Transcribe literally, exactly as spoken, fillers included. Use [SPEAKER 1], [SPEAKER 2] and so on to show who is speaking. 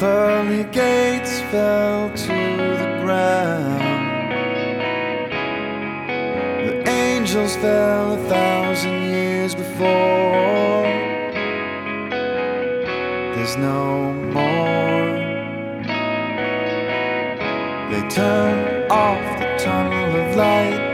[SPEAKER 1] pearly gates fell to the ground. The angels fell a thousand years before. There's no more. They turned off the tunnel of light